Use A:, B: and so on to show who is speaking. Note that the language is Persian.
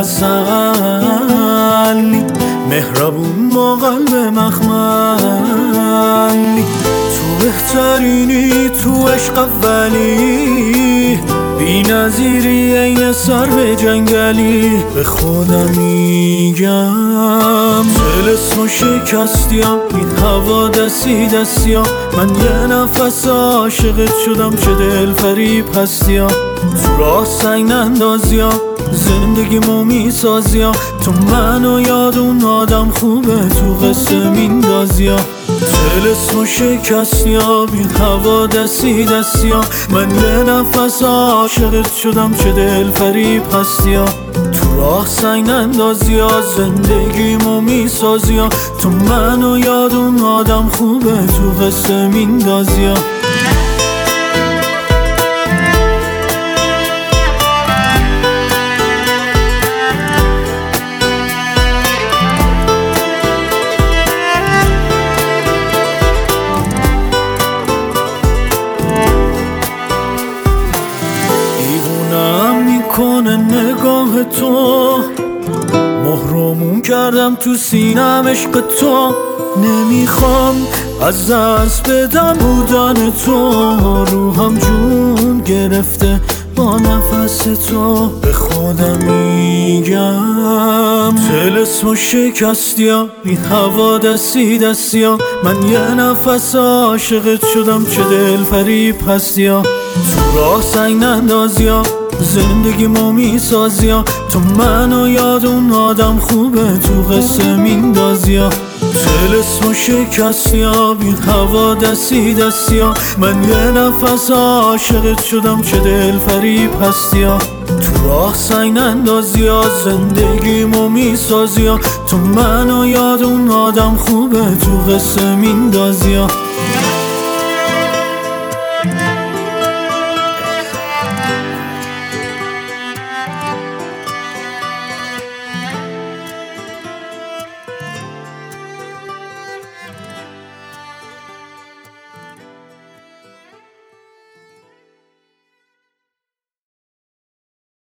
A: تسلی، مهربون با قلب مخملی. تو بهترینی، تو عشق اولی، بی نظیری عین سرو جنگلی. به خودم میگم طلسم شکستیم، این هوا دستی دستیم. من یه نفس عاشقت شدم، چه دل فریب هستیم. تو راه سنگ نندازیم، زندگیمو میسازیم. تو منو یاد اون آدم خوبه، تو قصه میندازیم. طلسم شکستیم، این هوا دستی دستیم. من یه نفس عاشقت شدم، چه دل فریب هستیم. تو راه سنگ نندازی، زندگیمو میسازی. تو منو یاد اون آدم خوبه، تو قصه میندازی. کنه نگاه تو، مهرمون کردم تو سینم عشق تو. نمیخوام از دست بدم بودن تو، روحم جون گرفته با نفس تو. به خودم میگم طلسم شکستیم، این هوا دستی دستیم. من یه نفس عاشقت شدم، چه دل فریب هستیم. تو راه سنگ نندازیم، زندگیمو میسازیم. تو منو یاد اون آدم خوبه، تو قصه میندازیم. طلسم شکستیم، این هوا دستی دستیم. من یه نفس عاشقت شدم، چه دل فریب هستیم. تو راه سنگ نندازی، زندگیمو میسازی. تو منو یاد اون آدم خوبه، تو قصه میندازی.